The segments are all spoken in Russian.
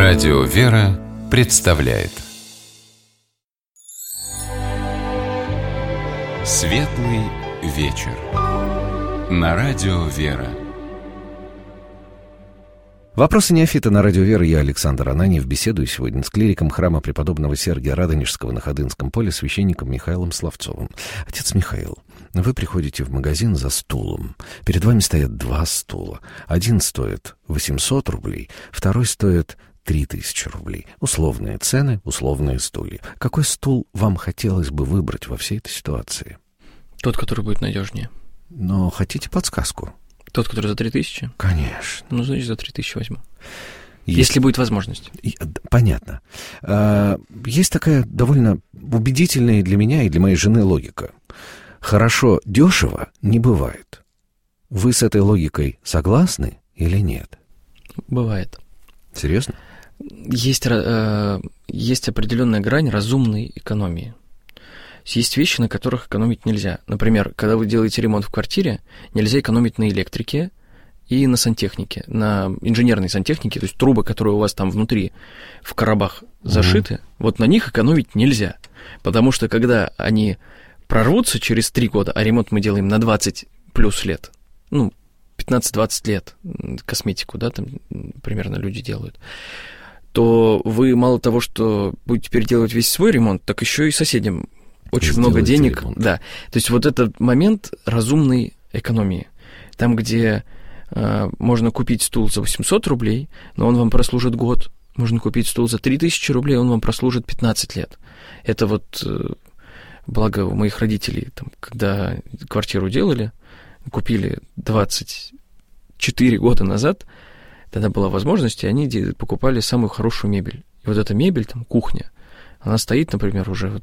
Радио «Вера» представляет Светлый вечер на Радио «Вера». Вопросы неофита на Радио «Вера». Я, Александр Ананьев, беседую сегодня с клириком храма преподобного Сергия Радонежского на Ходынском поле, священником Михаилом Славцовым. Отец Михаил, вы приходите в магазин за стулом. Перед вами стоят два стула. Один стоит 800 рублей, второй стоит 3000 рублей. Условные цены, условные стулья. Какой стул вам хотелось бы выбрать во всей этой ситуации? Тот, который будет надежнее. Но хотите подсказку? Тот, который за 3000? Конечно. Ну, значит, за 3000 возьму. Если будет возможность. Понятно. Есть такая довольно убедительная для меня и для моей жены логика. Хорошо дешево не бывает. Вы с этой логикой согласны или нет? Бывает. Серьезно? Есть определенная грань разумной экономии. Есть вещи, на которых экономить нельзя. Например, когда вы делаете ремонт в квартире, нельзя экономить на электрике и на сантехнике, на инженерной сантехнике, то есть трубы, которые у вас там внутри в коробах зашиты, вот на них экономить нельзя. Потому что когда они прорвутся через 3 года, а ремонт мы делаем на 20 плюс лет, 15-20 лет косметику, да, там примерно люди делают, то вы мало того, что будете переделывать весь свой ремонт, так еще и соседям очень много денег. Ремонт. Да. То есть вот этот момент разумной экономии. Там, где можно купить стул за 800 рублей, но он вам прослужит год. Можно купить стул за 3000 рублей, он вам прослужит 15 лет. Это вот, благо у моих родителей, там, когда квартиру делали, купили 24 года назад, тогда была возможность, и они покупали самую хорошую мебель. И вот эта мебель, там, кухня, она стоит, например, уже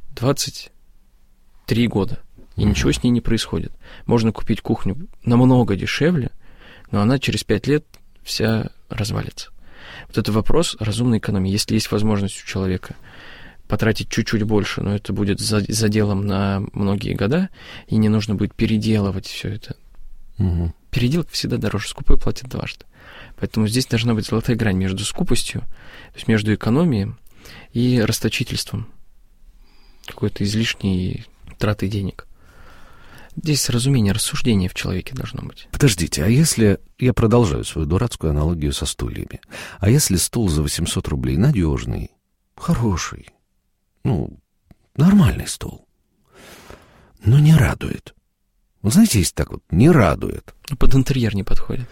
23 года, и ничего с ней не происходит. Можно купить кухню намного дешевле, но она через 5 лет вся развалится. Вот это вопрос разумной экономии. Если есть возможность у человека потратить чуть-чуть больше, но это будет заделом на многие года, и не нужно будет переделывать все это. Переделка всегда дороже, скупой платит дважды. Поэтому здесь должна быть золотая грань между скупостью, то есть между экономией и расточительством, какой-то излишней тратой денег. Здесь разумение, рассуждение в человеке должно быть. Подождите, а если... Я продолжаю свою дурацкую аналогию со стульями. А если стул за 800 рублей надежный, хороший, нормальный стул, но не радует? Вы знаете, есть так вот, не радует. Под интерьер не подходит.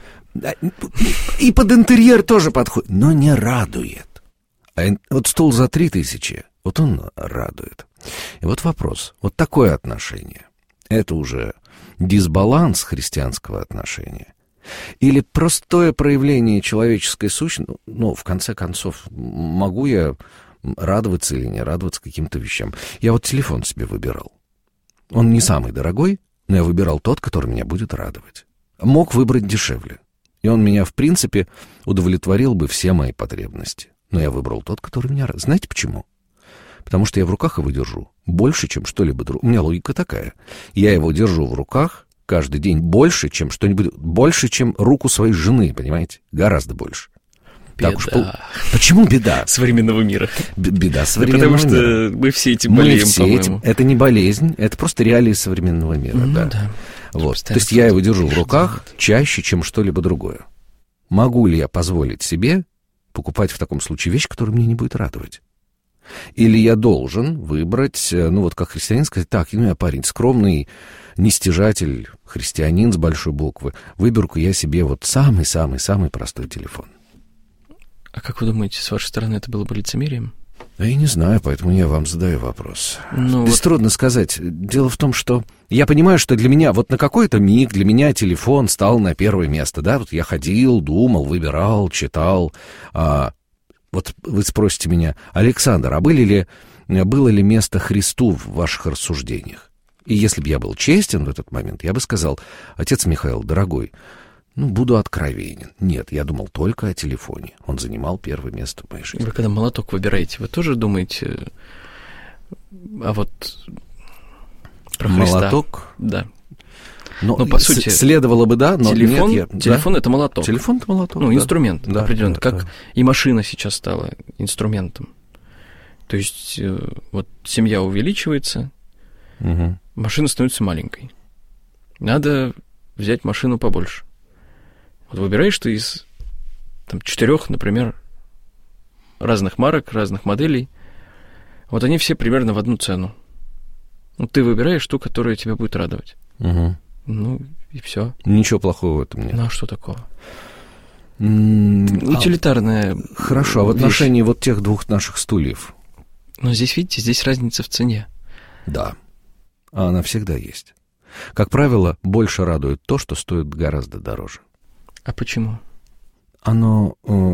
И под интерьер тоже подходит, но не радует. А вот стул за 3000, вот он радует. И вот вопрос, вот такое отношение. Это уже дисбаланс христианского отношения? Или простое проявление человеческой сущности? В конце концов, могу я радоваться или не радоваться каким-то вещам? Я вот телефон себе выбирал. Он не самый дорогой, но я выбирал тот, который меня будет радовать. Мог выбрать дешевле. И он меня, в принципе, удовлетворил бы все мои потребности. Но я выбрал тот, который меня радует. Знаете почему? Потому что я в руках его держу больше, чем что-либо другое. У меня логика такая. Я его держу в руках каждый день больше, чем что-нибудь... Больше, чем руку своей жены, понимаете? Гораздо больше. Беда. Почему беда? Современного мира. Беда современного мира. Потому что мы все этим болеем, по-моему. Это не болезнь, это просто реалии современного мира. Да. Вот. То есть я его держу в руках чаще, чем что-либо другое. Могу ли я позволить себе покупать в таком случае вещь, которая мне не будет радовать? Или я должен выбрать, как христианин сказать, так, я парень скромный, нестяжатель, христианин с большой буквы, выберу-ка я себе вот самый-самый-самый простой телефон. А как вы думаете, с вашей стороны это было бы лицемерием? Я не знаю, поэтому я вам задаю вопрос. Здесь трудно сказать. Дело в том, что я понимаю, что для меня, вот на какой-то миг для меня телефон стал на первое место, да, вот я ходил, думал, выбирал, читал. Вот вы спросите меня, Александр, а было ли место Христу в ваших рассуждениях? И если бы я был честен в этот момент, я бы сказал, отец Михаил, дорогой, буду откровенен. Нет, я думал только о телефоне. Он занимал первое место в моей жизни. Вы когда молоток выбираете, вы тоже думаете про Христа? Молоток? Да. Но по сути, следовало бы, да, но телефон, нет, телефон это молоток. Телефон это молоток. Ну, инструмент, да, определенно. да, как да. и машина сейчас стала инструментом. То есть, вот семья увеличивается, машина становится маленькой. Надо взять машину побольше. Вот выбираешь ты из 4, например, разных марок, разных моделей. Вот они все примерно в одну цену. Вот ты выбираешь ту, которая тебя будет радовать. Ну, и все. Ничего плохого в этом нет. Ну, а что такого? Утилитарная Хорошо, а в отношении вот тех 2 наших стульев? Но здесь, видите, здесь разница в цене. Да, а она всегда есть. Как правило, больше радует то, что стоит гораздо дороже. А почему? Оно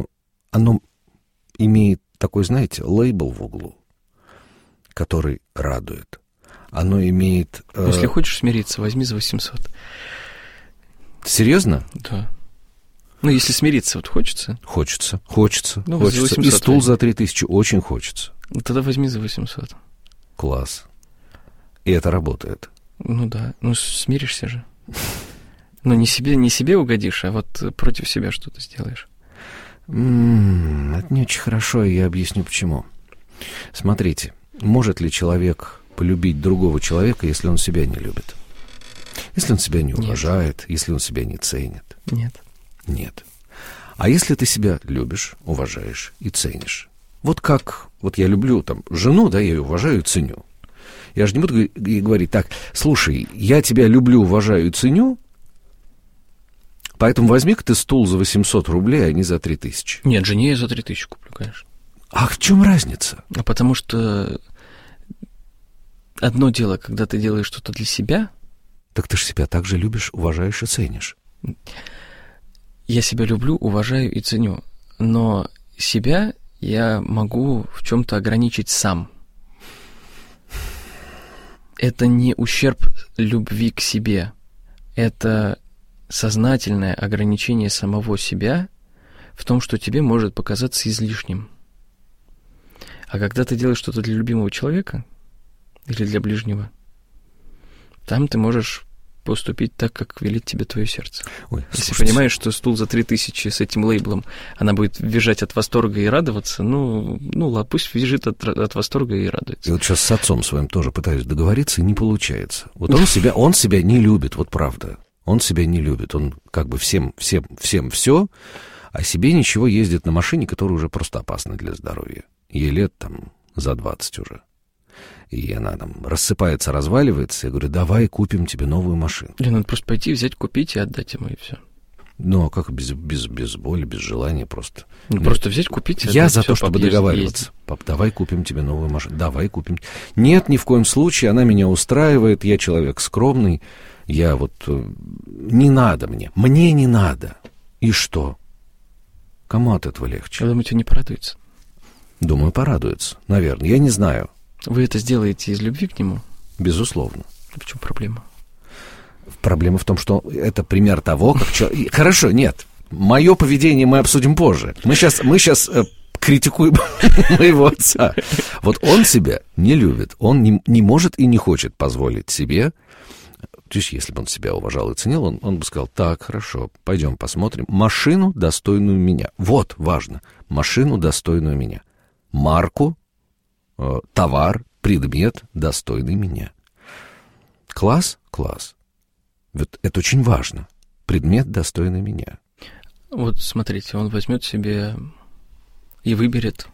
имеет такой, знаете, лейбл в углу, который радует. Оно имеет... Если хочешь смириться, возьми за 800. Серьезно? Да. Ну, если смириться, вот хочется. Хочется. Ну, Хочется. И стул за 3000 очень хочется. Ну, тогда возьми за 800. Класс. И это работает. Ну да. Ну, смиришься же. Ну, не себе угодишь, а вот против себя что-то сделаешь. Это не очень хорошо, и я объясню почему. Смотрите, может ли человек полюбить другого человека, если он себя не любит? Если он себя не уважает, если он себя не ценит? Нет. А если ты себя любишь, уважаешь и ценишь? Вот как, вот я люблю жену, да, я ее уважаю и ценю. Я же не буду говорить так: слушай, я тебя люблю, уважаю и ценю, поэтому возьми-ка ты стул за 800 рублей, а не за 3000. Нет, жене я за 3000 куплю, конечно. А в чем разница? А потому что одно дело, когда ты делаешь что-то для себя... Так ты же себя так же любишь, уважаешь и ценишь. Я себя люблю, уважаю и ценю, но себя я могу в чем-то ограничить сам. Это не ущерб любви к себе. Это сознательное ограничение самого себя в том, что тебе может показаться излишним. А когда ты делаешь что-то для любимого человека или для ближнего, там ты можешь поступить так, как велит тебе твое сердце. Ой, если слушайте, понимаешь, что стул за 3000 с этим лейблом, она будет визжать от восторга и радоваться, пусть визжит от восторга и радуется. И вот сейчас с отцом своим тоже пытаюсь договориться, и не получается. Вот он себя не любит, вот правда. Он себя не любит. Он как бы всем все, а себе ничего, ездит на машине, которая уже просто опасна для здоровья. Ей лет за 20 уже. И она рассыпается, разваливается. Я говорю, давай купим тебе новую машину. Надо просто пойти, взять, купить и отдать ему, и все. Ну, а как без боли, без желания просто? Просто взять, купить и отдать. Я за то, чтобы договариваться. Пап, давай купим тебе новую машину. Давай купим. Нет, ни в коем случае, она меня устраивает, я человек скромный. Я не надо мне. Мне не надо. И что? Кому от этого легче? Я думаю, тебе не порадуется. Думаю, порадуется. Наверное. Я не знаю. Вы это сделаете из любви к нему? Безусловно. А в чем проблема? Проблема в том, что это пример того, как... Хорошо, нет. Мое поведение мы обсудим позже. Мы сейчас критикуем моего отца. Вот он себя не любит. Он не может и не хочет позволить себе... То есть, если бы он себя уважал и ценил, он бы сказал, так, хорошо, пойдем посмотрим машину, достойную меня. Вот, важно. Машину, достойную меня. Марку, товар, предмет, достойный меня. Класс? Класс. Вот это очень важно. Предмет, достойный меня. Вот смотрите, он возьмет себе и выберет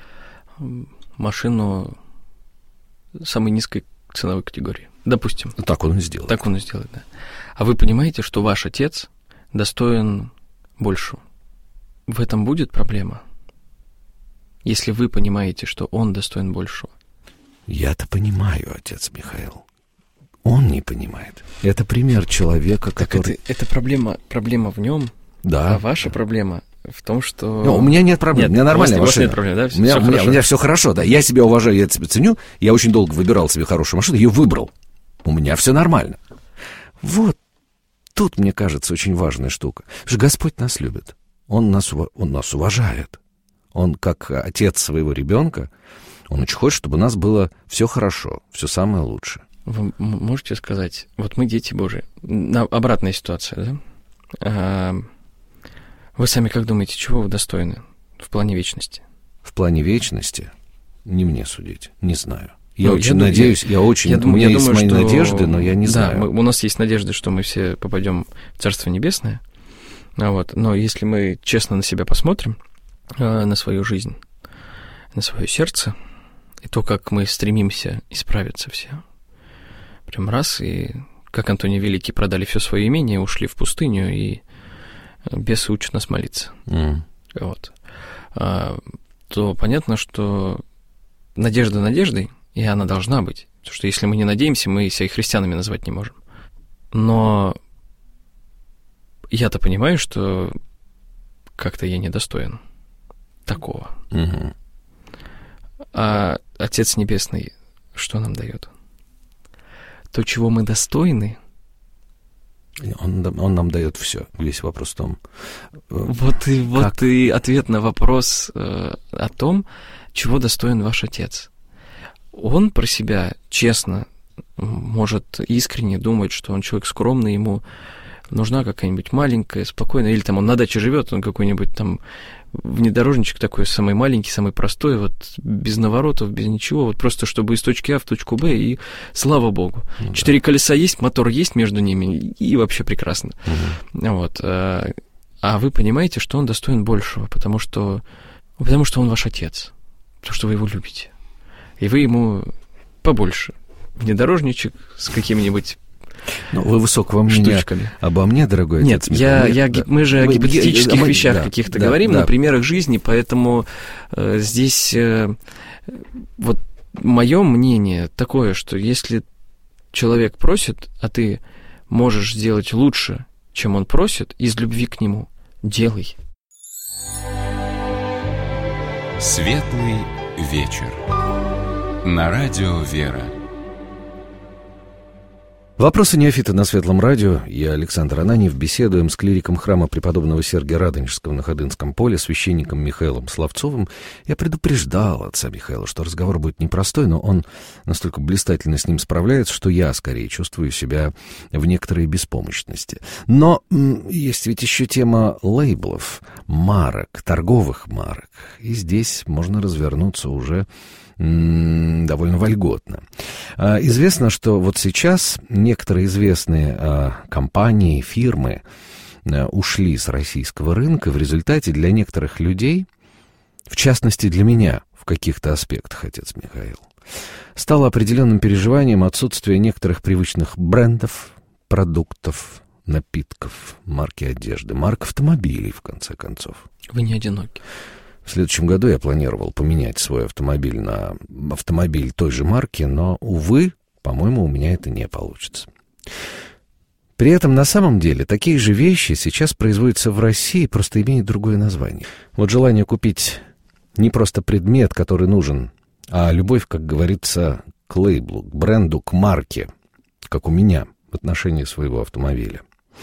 машину самой низкой ценовой категории. Допустим. Так он и сделает. Так он и сделает, да. А вы понимаете, что ваш отец достоин большего? В этом будет проблема? Если вы понимаете, что он достоин большего. Я-то понимаю, отец Михаил. Он не понимает. Это пример человека, который... Это проблема в нем, да. А ваша проблема в том, что... У меня нет проблем, у меня нормальная машина. У вас нет проблем, да? У меня все хорошо, да. Я себя уважаю, я себя ценю. Я очень долго выбирал себе хорошую машину, ее выбрал. У меня все нормально. Вот тут, мне кажется, очень важная штука. Потому что Господь нас любит. Он нас уважает. Он, как отец своего ребенка, он очень хочет, чтобы у нас было все хорошо, все самое лучшее. Вы можете сказать, вот мы дети Божии, обратная ситуация, да? Вы сами как думаете, чего вы достойны в плане вечности? В плане вечности не мне судить, не знаю. Я очень надеюсь, у меня есть мои надежды, но я не знаю. Да, у нас есть надежда, что мы все попадем в Царство Небесное, вот. Но если мы честно на себя посмотрим, на свою жизнь, на свое сердце, и то, как мы стремимся исправиться все, прям раз, и как Антоний Великий продали все свое имение, ушли в пустыню, и бесы учат нас молиться. Вот. То понятно, что надежда надеждой, и она должна быть. Потому что если мы не надеемся, мы себя и христианами назвать не можем. Но я-то понимаю, что как-то я недостоин такого. А Отец Небесный что нам дает? То, чего мы достойны. Он нам дает все. Весь вопрос в том. Вот и ответ на вопрос о том, чего достоин ваш Отец. Он про себя честно может искренне думать, что он человек скромный, ему нужна какая-нибудь маленькая, спокойная, или там он на даче живет, он какой-нибудь там внедорожничек такой, самый маленький, самый простой, вот без наворотов, без ничего, вот просто чтобы из точки А в точку Б, и слава Богу. 4 колеса есть, мотор есть между ними, и вообще прекрасно. Вот. А вы понимаете, что он достоин большего, потому что он ваш Отец, потому что вы его любите. И вы ему побольше. Внедорожничек с каким-нибудь вы высокого мнения штучками. Обо мне, дорогой отец Нет, мы же о гипотетических вещах каких-то говорим, на примерах жизни, поэтому здесь вот мое мнение такое, что если человек просит, а ты можешь сделать лучше, чем он просит, из любви к нему, делай. Светлый вечер. На радио «Вера». Вопросы неофита на Светлом радио. Я, Александр Ананьев, беседуем с клириком храма преподобного Сергия Радонежского на Ходынском поле, священником Михаилом Славцовым. Я предупреждал отца Михаила, что разговор будет непростой, но он настолько блистательно с ним справляется, что я скорее чувствую себя в некоторой беспомощности. Но есть ведь еще тема лейблов, марок, торговых марок. И здесь можно развернуться уже довольно вольготно. Известно, что вот сейчас некоторые известные компании, фирмы ушли с российского рынка. В результате для некоторых людей, в частности для меня в каких-то аспектах, отец Михаил, стало определенным переживанием отсутствие некоторых привычных брендов, продуктов, напитков, марки одежды, марк автомобилей, в конце концов. Вы не одиноки. В следующем году я планировал поменять свой автомобиль на автомобиль той же марки, но, увы, по-моему, у меня это не получится. При этом, на самом деле, такие же вещи сейчас производятся в России, просто имеют другое название. Вот желание купить не просто предмет, который нужен, а любовь, как говорится, к лейблу, к бренду, к марке, как у меня в отношении своего автомобиля.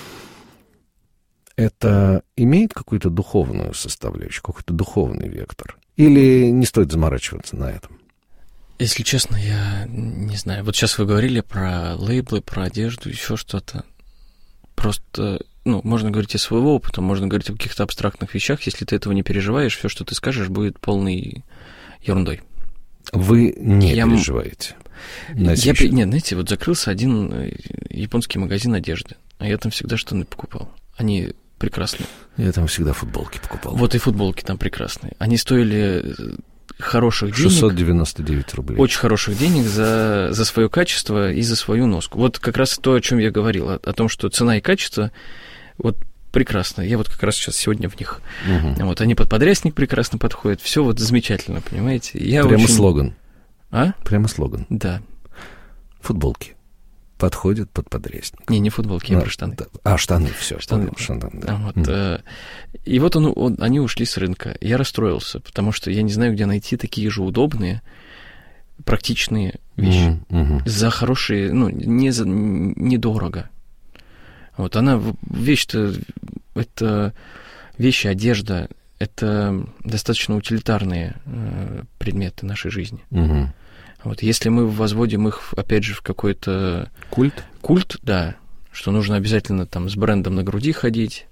Это имеет какую-то духовную составляющую, какой-то духовный вектор? Или не стоит заморачиваться на этом? Если честно, я не знаю. Вот сейчас вы говорили про лейблы, про одежду, еще что-то. Просто, можно говорить из своего опыта, можно говорить о каких-то абстрактных вещах. Если ты этого не переживаешь, все, что ты скажешь, будет полной ерундой. Вы не переживаете? Нет, знаете, вот закрылся один японский магазин одежды, а я там всегда штаны покупал. Они прекрасные. Я там всегда футболки покупал. Вот и футболки там прекрасные. Они стоили хороших денег. 699 рублей. Очень хороших денег за свое качество и за свою носку. Вот как раз то, о чем я говорил, о том, что цена и качество вот прекрасно. Я вот как раз сейчас сегодня в них. Угу. Вот они под подрясник прекрасно подходят. Все вот замечательно, понимаете? Прямо слоган. А? Прямо слоган. Да. Футболки подходят под подрясник. Не футболки, я про штаны. Штаны, все. Штаны. Да. Вот, и вот они ушли с рынка. Я расстроился, потому что я не знаю, где найти такие же удобные, практичные вещи. За хорошие, недорого. Вот вещь-то, это вещи, одежда, это достаточно утилитарные предметы нашей жизни. Вот, если мы возводим их, опять же, в какой-то... Культ, да, что нужно обязательно там с брендом на груди ходить,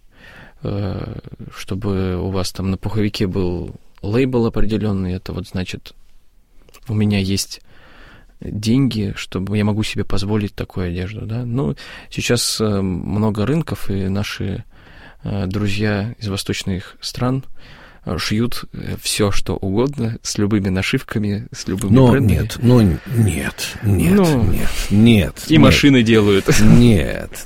чтобы у вас там на пуховике был лейбл определенный, это вот значит, у меня есть деньги, чтобы я могу себе позволить такую одежду, да. Ну, сейчас много рынков, и наши друзья из восточных стран шьют все, что угодно, с любыми нашивками, с любыми брендами. Нет. И машины делают. Нет.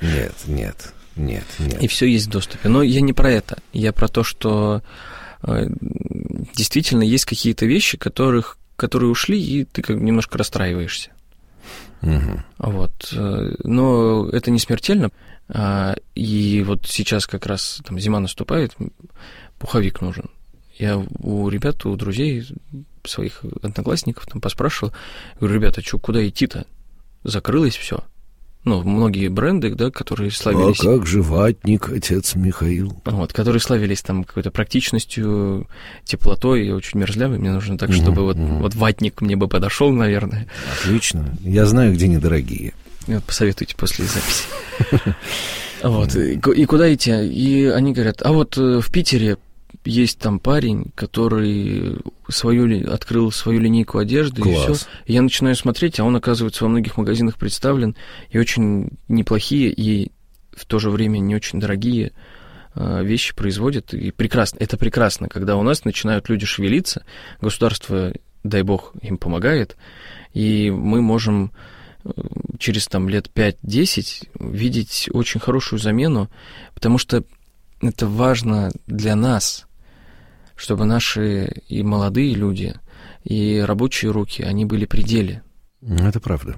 И все есть в доступе. Но я не про это. Я про то, что действительно есть какие-то вещи, которые ушли, и ты как бы немножко расстраиваешься. Вот. Но это не смертельно. И вот сейчас как раз там зима наступает, пуховик нужен. Я у ребят, у друзей, своих одноклассников там поспрашивал, говорю, ребята, куда идти-то? Закрылось все. Ну, многие бренды, да, которые славились... А как же ватник, отец Михаил? Вот, которые славились там какой-то практичностью, теплотой, я очень мерзлявый, мне нужно так, чтобы вот ватник мне бы подошел, наверное. Отлично, я знаю, где недорогие. Вот, посоветуйте после записи. Вот, и куда идти? И они говорят, а вот в Питере есть там парень, который открыл свою линейку одежды, класс. И все. Я начинаю смотреть, а он, оказывается, во многих магазинах представлен, и очень неплохие, и в то же время не очень дорогие вещи производят. И прекрасно. Это прекрасно, когда у нас начинают люди шевелиться, государство, дай бог, им помогает, и мы можем через там лет 5-10 видеть очень хорошую замену, потому что это важно для нас, чтобы наши и молодые люди, и рабочие руки, они были при деле. Это правда.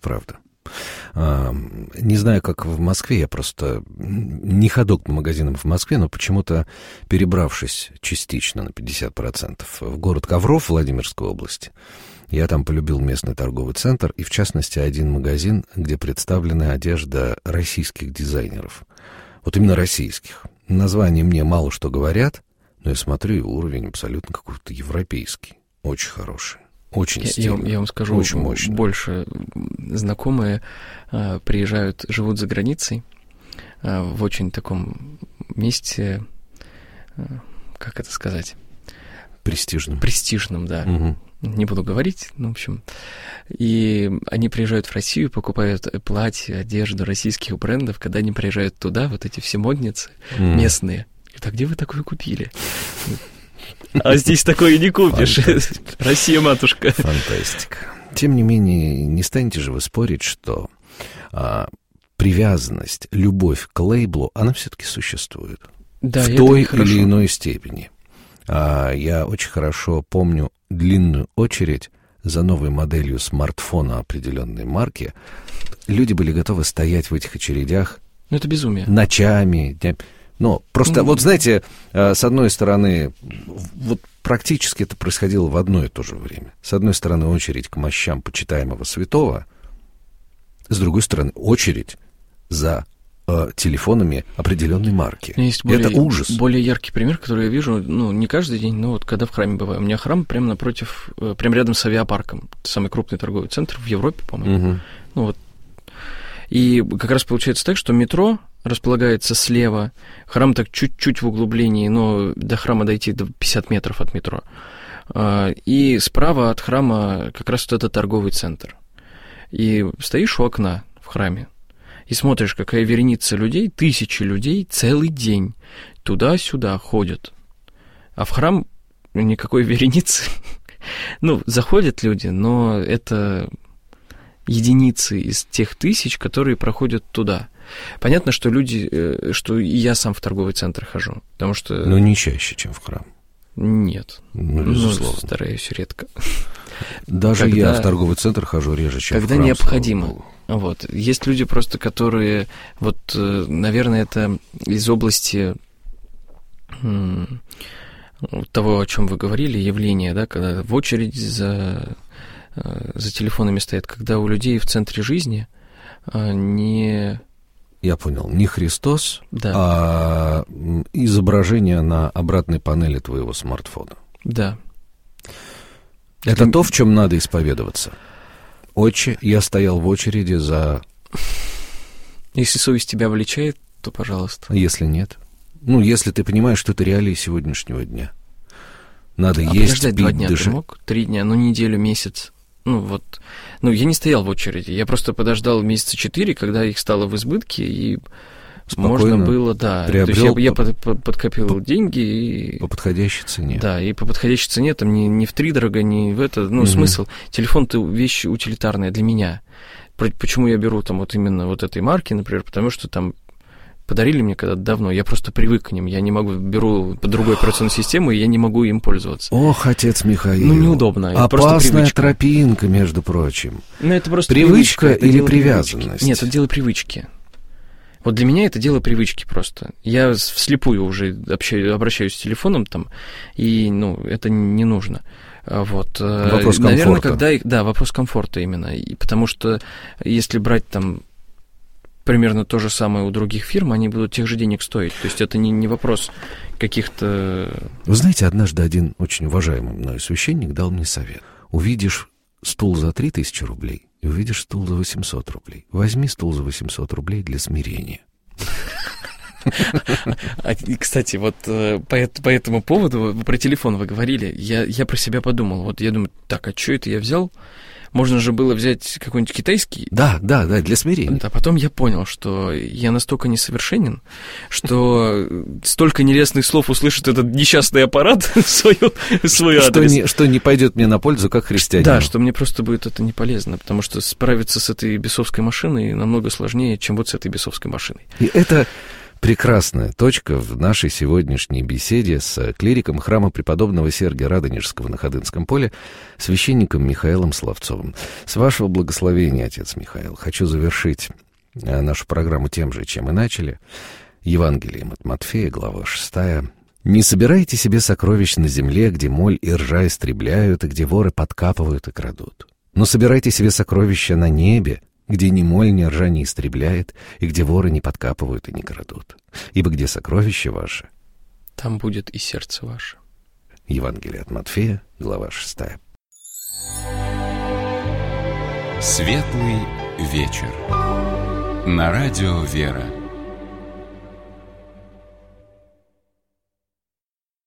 Не знаю, как в Москве, я просто не ходок по магазинам в Москве, но почему-то, перебравшись частично на 50% в город Ковров Владимирской области, я там полюбил местный торговый центр, и в частности один магазин, где представлена одежда российских дизайнеров. Вот именно российских. Названия мне мало что говорят, но я смотрю, и уровень абсолютно какой-то европейский. Очень хороший. Очень стильный. Я вам скажу, очень мощный. Больше знакомые приезжают, живут за границей, в очень таком месте, как это сказать? Престижным, да. Угу. Не буду говорить, ну, в общем. И они приезжают в Россию, покупают платья, одежду российских брендов. Когда они приезжают туда, вот эти все модницы местные, говорят, а где вы такое купили? А здесь такое не купишь. Россия, матушка. Фантастика. Тем не менее, не станете же вы спорить, что привязанность, любовь к лейблу, она все-таки существует. Да, в той или иной степени. Я очень хорошо помню длинную очередь за новой моделью смартфона определенной марки. Люди были готовы стоять в этих очередях. Ну, это безумие. Ночами. Но просто, вот знаете, с одной стороны, вот практически это происходило в одно и то же время. С одной стороны, очередь к мощам почитаемого святого, с другой стороны, очередь за телефонами определенной марки. Это ужас. Более яркий пример, который я вижу, ну, не каждый день, но вот когда в храме бываю. У меня храм прямо напротив, прямо рядом с авиапарком. Это самый крупный торговый центр в Европе, по-моему. Угу. Ну вот. И как раз получается так, что метро располагается слева, храм так чуть-чуть в углублении, но до храма дойти до 50 метров от метро. И справа от храма как раз вот этот торговый центр. И стоишь у окна в храме, и смотришь, какая вереница людей, тысячи людей целый день туда-сюда ходят. А в храм никакой вереницы. Ну, заходят люди, но это единицы из тех тысяч, которые проходят туда. Понятно, что люди, что и я сам в торговый центр хожу, потому что... Но не чаще, чем в храм. Нет. Ну, безусловно. Стараюсь редко. Даже я в торговый центр хожу реже, чем в храм. Когда необходимо. Вот. Есть люди просто, которые, вот, наверное, это из области того, о чем вы говорили, явления, да, когда в очередь за телефонами стоят, когда у людей в центре жизни не... Я понял, не Христос, да, а изображение на обратной панели твоего смартфона. Да. Это то, в чем надо исповедоваться. Отче, я стоял в очереди за... Если совесть тебя влечает, то пожалуйста. Если нет? Ну, если ты понимаешь, что это реалии сегодняшнего дня. Надо есть, подождать пить, 2 дня дышать. ты мог? 3 дня, неделю, месяц? Я не стоял в очереди. Я просто подождал месяца 4, когда их стало в избытке, и Спокойно можно было, да. приобрел То есть я подкопил деньги и... по подходящей цене. Да, и по подходящей цене, там не втридорога, не в это... смысл. Телефон-то вещь утилитарная для меня. Почему я беру там вот именно вот этой марки, например, потому что там подарили мне когда-то давно, я просто привык к ним, я не могу, беру по другой операционной системе, и я не могу им пользоваться. Ох, отец Михаил. Неудобно. Опасная тропинка, между прочим. Это просто привычка или привязанность? Нет, это дело привычки. Вот для меня это дело привычки просто. Я вслепую уже обращаюсь с телефоном там, и, это не нужно. Вот. Вопрос наверное, комфорта. Вопрос комфорта именно. И потому что если брать там примерно то же самое у других фирм, они будут тех же денег стоить. То есть это не вопрос каких-то... Вы знаете, однажды один очень уважаемый мною священник дал мне совет. Увидишь стул за 3000 рублей и увидишь стул за 800 рублей. Возьми стул за 800 рублей для смирения. Кстати, вот по этому поводу, про телефон вы говорили, я про себя подумал. Вот я думаю, так, а что это я взял? Можно же было взять какой-нибудь китайский. Да, для смирения. А потом я понял, что я настолько несовершенен, что столько нелестных слов услышит этот несчастный аппарат в свой адрес. Что не пойдет мне на пользу, как христианину. Да, что мне просто будет это не полезно, потому что справиться с этой бесовской машиной намного сложнее, чем вот с этой бесовской машиной. И это прекрасная точка в нашей сегодняшней беседе с клириком храма преподобного Сергия Радонежского на Ходынском поле, священником Михаилом Славцовым. С вашего благословения, отец Михаил, хочу завершить нашу программу тем же, чем и начали. Евангелием от Матфея, глава 6. «Не собирайте себе сокровищ на земле, где моль и ржа истребляют, и где воры подкапывают и крадут. Но собирайте себе сокровища на небе, где ни моль, ни ржа не истребляет, и где воры не подкапывают и не крадут. Ибо где сокровище ваше, там будет и сердце ваше». Евангелие от Матфея, глава 6. Светлый вечер. На радио «Вера».